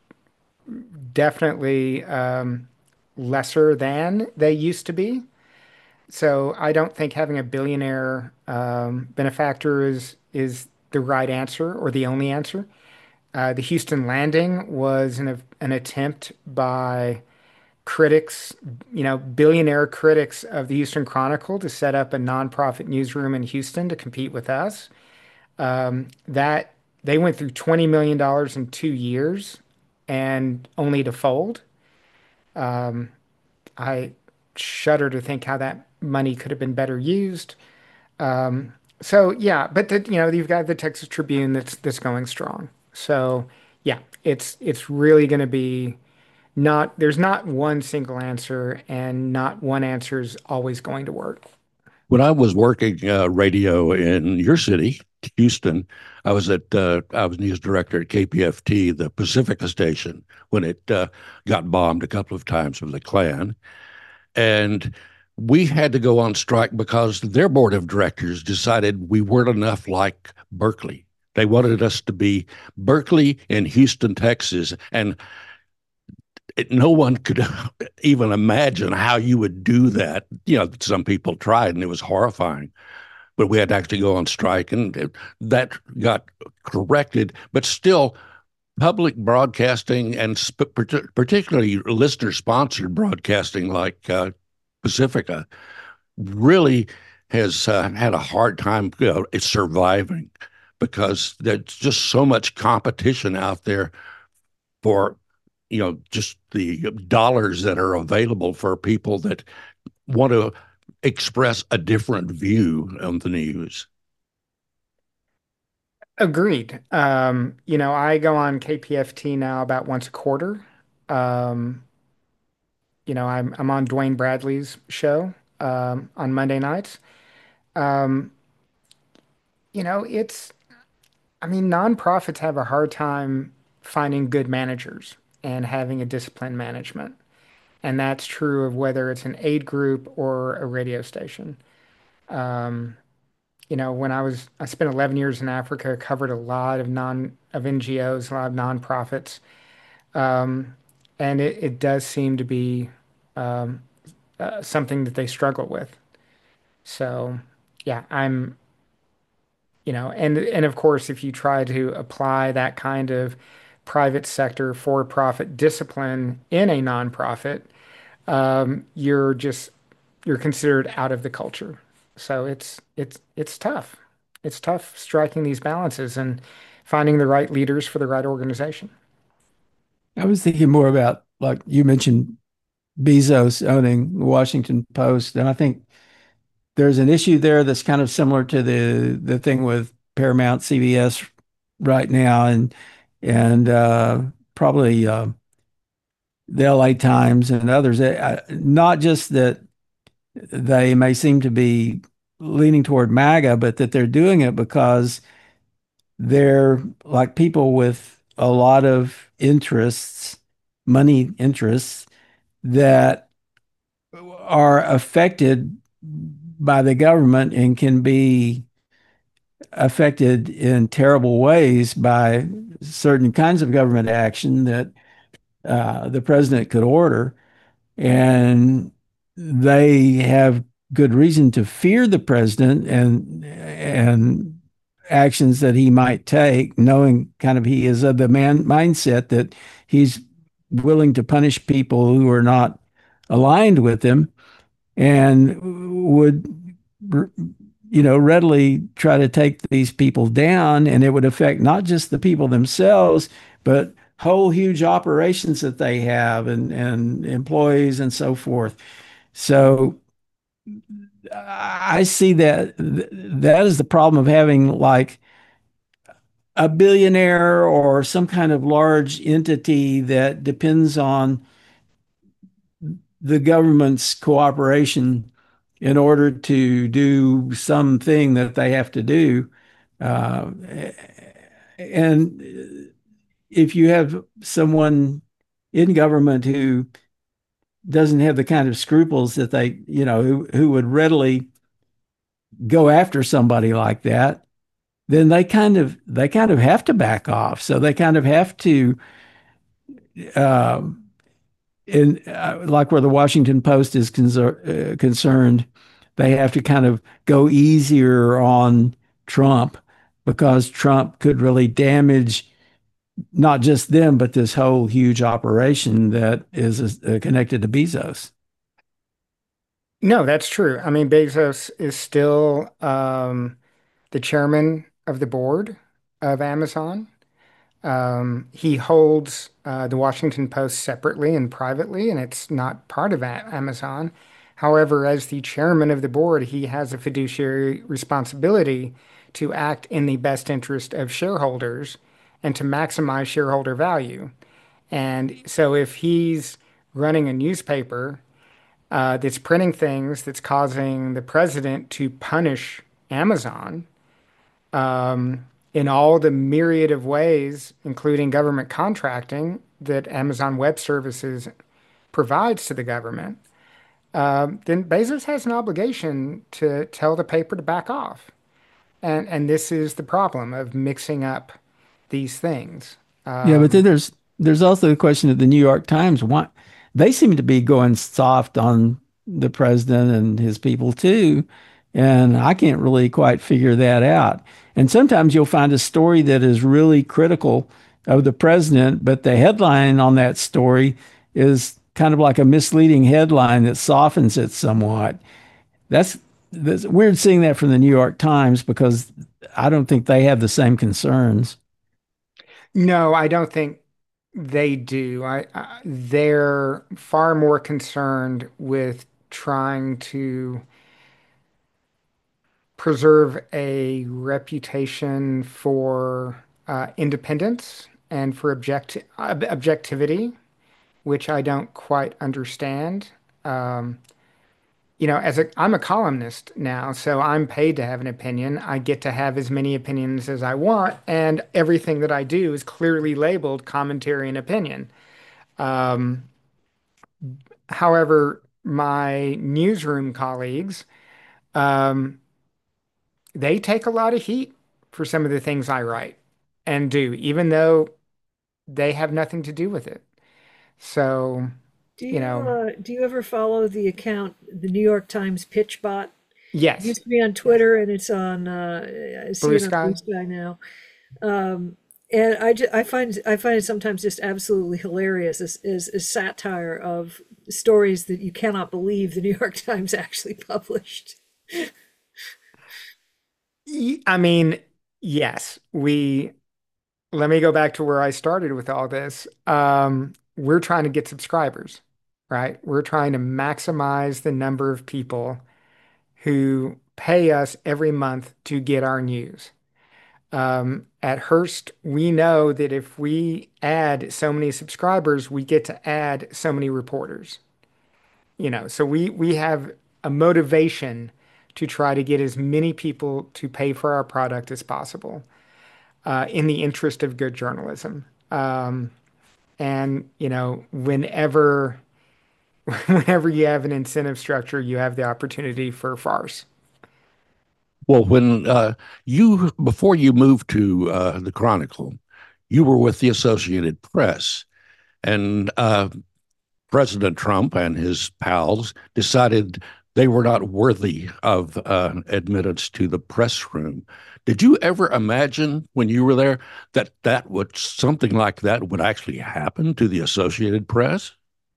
definitely um, lesser than they used to be. So I don't think having a billionaire um, benefactor is is the right answer or the only answer. Uh, the Houston Landing was an an attempt by critics, you know, billionaire critics of the Houston Chronicle to set up a nonprofit newsroom in Houston to compete with us. Um, that they went through twenty million dollars in two years and only to fold. Um, I shudder to think how that money could have been better used. Um, so yeah, but the, you know, you've got the Texas Tribune that's that's going strong. So yeah, it's it's really going to be not there's not one single answer, and not one answer is always going to work. When I was working uh, radio in your city, Houston, I was at uh, I was news director at K P F T, the Pacifica station, when it uh, got bombed a couple of times from the Klan, and we had to go on strike because their board of directors decided we weren't enough like Berkeley. They wanted us to be Berkeley in Houston, Texas, and it, no one could even imagine how you would do that. You know, some people tried, and it was horrifying. But we had to actually go on strike, and it, that got corrected. But still, public broadcasting and sp- particularly listener-sponsored broadcasting like uh, Pacifica really has uh, had a hard time you know, it's surviving because there's just so much competition out there for you know just the dollars that are available for people that want to express a different view on the news. Agreed. Um, you know, I go on K P F T now about once a quarter. Um, you know, I'm I'm on Dwayne Bradley's show um, on Monday nights. Um, you know, it's I mean, nonprofits have a hard time finding good managers and having a disciplined management. And that's true of whether it's an aid group or a radio station. Um, you know, when I was, I spent eleven years in Africa, covered a lot of non, of N G Os, a lot of nonprofits. Um, and it, it does seem to be um, uh, something that they struggle with. So, yeah, I'm, you know, and and of course, if you try to apply that kind of private sector for-profit discipline in a nonprofit, um, you're just you're considered out of the culture. So it's it's it's tough. It's tough striking these balances and finding the right leaders for the right organization. I was thinking more about, like you mentioned, Bezos owning the Washington Post, and I think there's an issue there that's kind of similar to the the thing with Paramount, C B S right now, and and uh, probably uh, the L A Times and others. Uh, Not just that they may seem to be leaning toward MAGA, but that they're doing it because they're like people with a lot of interests, money interests that are affected by the government and can be affected in terrible ways by certain kinds of government action that uh, the president could order. And they have good reason to fear the president and and actions that he might take, knowing kind of he is of the man mindset that he's willing to punish people who are not aligned with him and would you know readily try to take these people down, and it would affect not just the people themselves but whole huge operations that they have and and employees and so forth. So I see that that is the problem of having like a billionaire or some kind of large entity that depends on the government's cooperation in order to do something that they have to do. Uh, and if you have someone in government who doesn't have the kind of scruples that they, you know, who, who would readily go after somebody like that, then they kind of they kind of have to back off. So they kind of have to, um, in uh, like where the Washington Post is concer- uh, concerned, they have to kind of go easier on Trump because Trump could really damage not just them, but this whole huge operation that is uh, connected to Bezos. No, that's true. I mean, Bezos is still um, the chairman of the board of Amazon. Um, he holds uh, the Washington Post separately and privately, and it's not part of A- Amazon. However, as the chairman of the board, he has a fiduciary responsibility to act in the best interest of shareholders and to maximize shareholder value. And so if he's running a newspaper uh, that's printing things that's causing the president to punish Amazon um, in all the myriad of ways, including government contracting that Amazon Web Services provides to the government, um, then Bezos has an obligation to tell the paper to back off. And and this is the problem of mixing up these things. Yeah, but then Um, there's there's also the question of the New York Times. Why they seem to be going soft on the president and his people too, and I can't really quite figure that out. And sometimes you'll find a story that is really critical of the president, but the headline on that story is kind of like a misleading headline that softens it somewhat. That's that's weird seeing that from the New York Times because I don't think they have the same concerns. no, I don't think they do. I, I they're far more concerned with trying to preserve a reputation for uh, independence and for object ob- objectivity, which I don't quite understand. Um, you know, as a I'm a columnist now, so I'm paid to have an opinion. I get to have as many opinions as I want, and everything that I do is clearly labeled commentary and opinion. Um, However, my newsroom colleagues, um, they take a lot of heat for some of the things I write and do, even though they have nothing to do with it. So, Do you you know, uh, do you ever follow the account, the New York Times Pitch Bot? It yes, used to be on yes, Twitter, and it's on. Uh, I see blue it on Blue sky. Sky now. Um, and I, ju- I find I find it sometimes just absolutely hilarious as, as, as satire of stories that you cannot believe the New York Times actually published. Y- I mean, yes, we let me go back to where I started with all this. Um, we're trying to get subscribers, right? We're trying to maximize the number of people who pay us every month to get our news. Um, at Hearst, we know that if we add so many subscribers, we get to add so many reporters. You know, so we we have a motivation to try to get as many people to pay for our product as possible, uh, in the interest of good journalism. Um, and you know, whenever whenever you have an incentive structure, you have the opportunity for farce. Well, when uh, you before you moved to uh, the Chronicle, you were with the Associated Press, and uh, President Trump and his pals decided they were not worthy of uh, admittance to the press room. Did you ever imagine when you were there that that would something like that would actually happen to the Associated Press?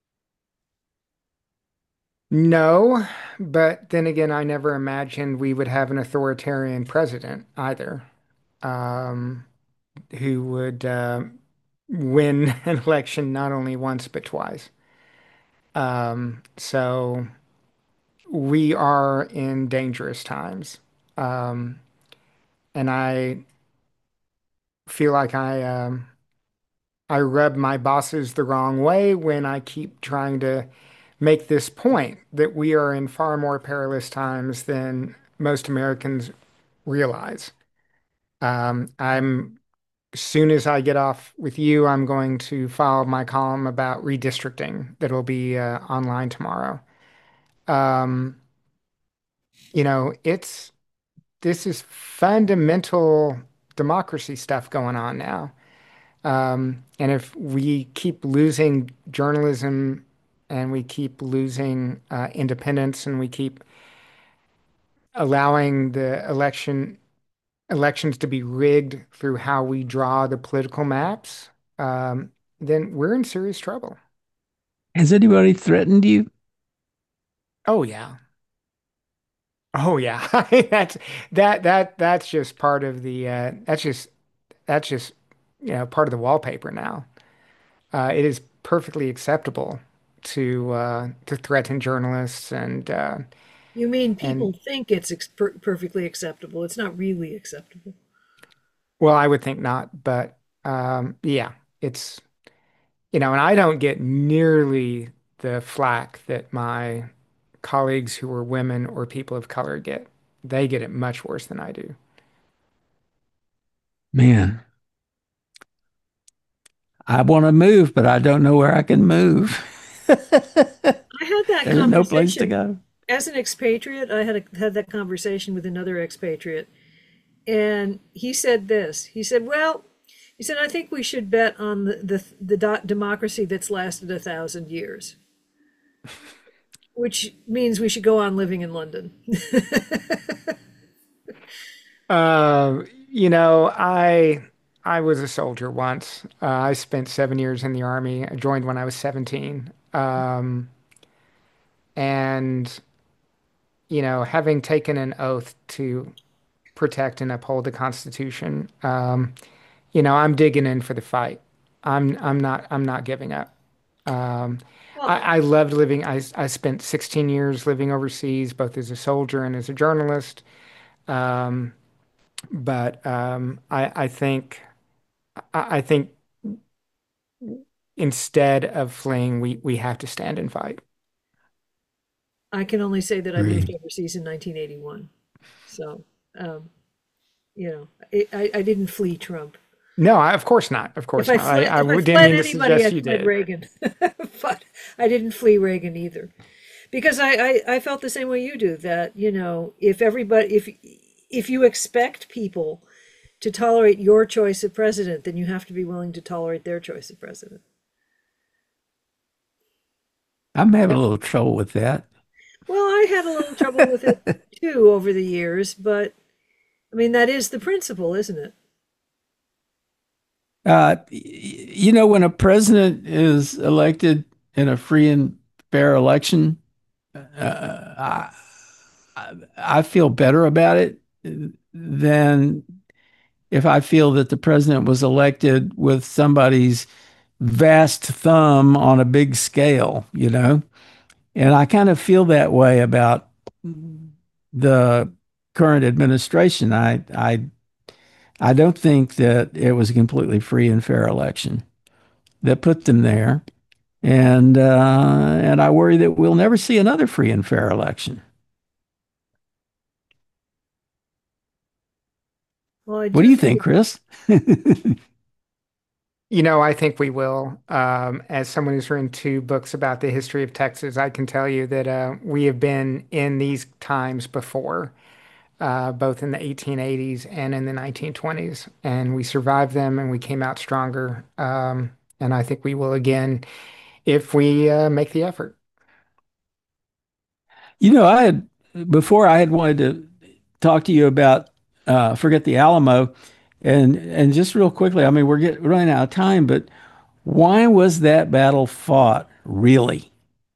No, but then again, I never imagined we would have an authoritarian president either, um, who would uh, win an election not only once but twice. Um, so we are in dangerous times. Um, and I feel like I um, I rub my bosses the wrong way when I keep trying to make this point that we are in far more perilous times than most Americans realize. Um, I'm as soon as I get off with you, I'm going to file my column about redistricting that'll be uh, online tomorrow. Um, you know, it's this is fundamental democracy stuff going on now. Um, and if we keep losing journalism and we keep losing uh, independence and we keep allowing the election elections to be rigged through how we draw the political maps, um, then we're in serious trouble. Has anybody threatened you? Oh yeah. Oh yeah. That's that that that's just part of the uh, that's just that's just you know part of the wallpaper now. Uh, it is perfectly acceptable to uh, to threaten journalists and uh, You mean and people think it's ex per perfectly acceptable? It's not really acceptable. well, I would think not, but um, yeah, it's You know, and I don't get nearly the flack that my colleagues who are women or people of color get. They get it much worse than I do. Man, I want to move, but I don't know where I can move. I had that There's no place to conversation go. as an expatriate. I had a, had that conversation with another expatriate, and he said this. He said, "Well, he said I think we should bet on the the, the do- democracy that's lasted a thousand years, which means we should go on living in London." Uh, you know, I I was a soldier once. Uh, I spent seven years in the army. I joined when I was seventeen. Um, and you know, having taken an oath to protect and uphold the Constitution, um, you know, I'm digging in for the fight. I'm I'm not I'm not giving up. Um, I, Well, I loved living. I I spent sixteen years living overseas, both as a soldier and as a journalist. Um, but um, I I think I, I think instead of fleeing, we we have to stand and fight. I can only say that I moved Agree. overseas in nineteen eighty-one, so um, you know, I, I, I didn't flee Trump. No, I, of course not. Of If course I not. I, fled, I if I w- didn't fled mean to anybody, suggest I you fled did. Reagan, but I didn't flee Reagan either, because I, I, I felt the same way you do. That you know, if everybody, if if you expect people to tolerate your choice of president, then you have to be willing to tolerate their choice of president. I'm having a little trouble with that. Well, I had a little trouble with it too over the years, but I mean that is the principle, isn't it? Uh, y- you know, when a president is elected in a free and fair election, uh, I, I feel better about it than if I feel that the president was elected with somebody's vast thumb on a big scale, you know? And I kind of feel that way about the current administration. I I I don't think that it was a completely free and fair election that put them there. And uh, and I worry that we'll never see another free and fair election. Well, I What do do you think think, it, Chris? You know, I think we will. Um, as someone who's written two books about the history of Texas, I can tell you that uh, we have been in these times before, uh, both in the eighteen eighties and in the nineteen twenties, and we survived them and we came out stronger. Um, and I think we will again if we uh, make the effort. You know, I had before I had wanted to talk to you about uh, Forget the Alamo, and and just real quickly, I mean, we're getting running out of time, but why was that battle fought, really?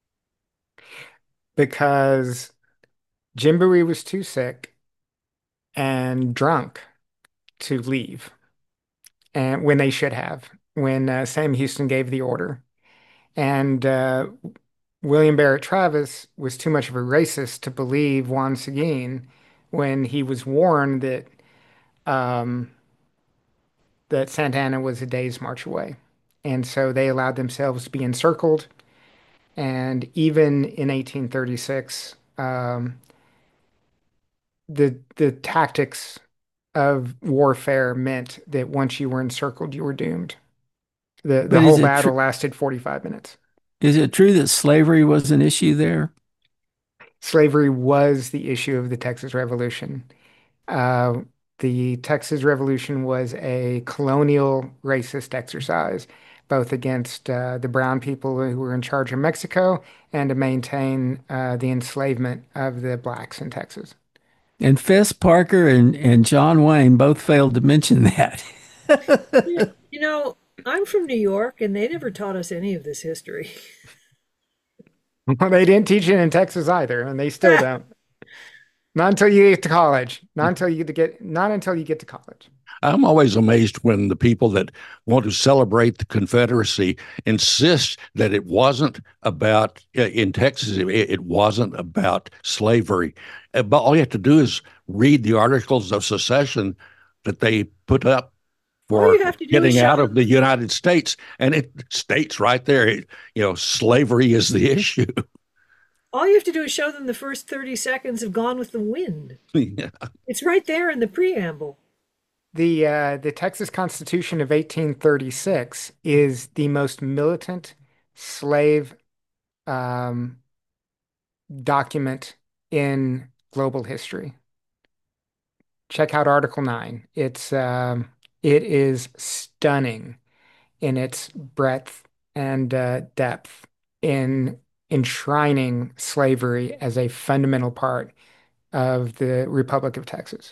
Because Jim Bowie was too sick and drunk to leave, and when they should have, when uh, Sam Houston gave the order. And uh, William Barrett Travis was too much of a racist to believe Juan Seguin when he was warned that um, that Santana was a day's march away. And so they allowed themselves to be encircled. And even in eighteen thirty-six, um, the the tactics of warfare meant that once you were encircled, you were doomed. The the But whole is it battle true? lasted forty-five minutes. Is it true that slavery was an issue there? Slavery was the issue of the Texas Revolution. Uh, the Texas Revolution was a colonial racist exercise, both against uh, the brown people who were in charge of Mexico and to maintain uh, the enslavement of the blacks in Texas. And Fess Parker and, and John Wayne both failed to mention that. you you know, I'm from New York, and they never taught us any of this history. Well, they didn't teach it in Texas either, and they still don't. Not until you get to college. Not until you get to get, not until you get to college. I'm always amazed when the people that want to celebrate the Confederacy insist that it wasn't about, in Texas, it, it wasn't about slavery. Uh, But all you have to do is read the Articles of Secession that they put up for All you have to do getting is show out them- of the United States. And it states right there, you know, slavery is the issue. All you have to do is show them the first thirty seconds of Gone with the Wind. Yeah. It's right there in the preamble. The uh, the Texas Constitution of eighteen thirty-six is the most militant slave um, document in global history. Check out Article nine. It's um, it is stunning in its breadth and uh, depth in enshrining slavery as a fundamental part of the Republic of Texas.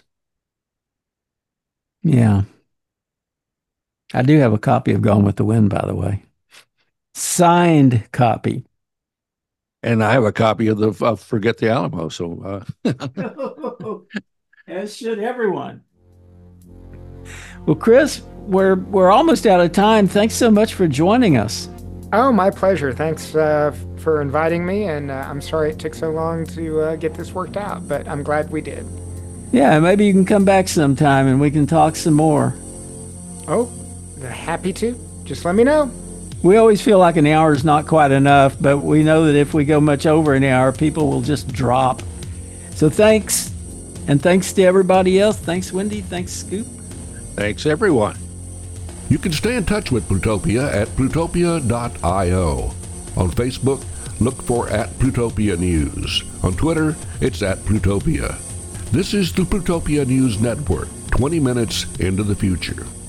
Yeah. I do have a copy of Gone with the Wind, by the way. Signed copy. And I have a copy of the of Forget the Alamo. So, uh, as should everyone. Well, Chris, we're we're almost out of time. Thanks so much for joining us. Oh, my pleasure. Thanks uh, for inviting me, and uh, I'm sorry it took so long to uh, get this worked out, but I'm glad we did. Yeah, maybe you can come back sometime and we can talk some more. Oh, happy to. Just let me know. We always feel like an hour is not quite enough, but we know that if we go much over an hour, people will just drop. So thanks, and thanks to everybody else. Thanks, Wendy. Thanks, Scoop. thanks, everyone. You can stay in touch with Plutopia at plutopia dot io. On Facebook, look for at Plutopia News. On Twitter, it's at Plutopia. This is the Plutopia News Network, twenty minutes into the future.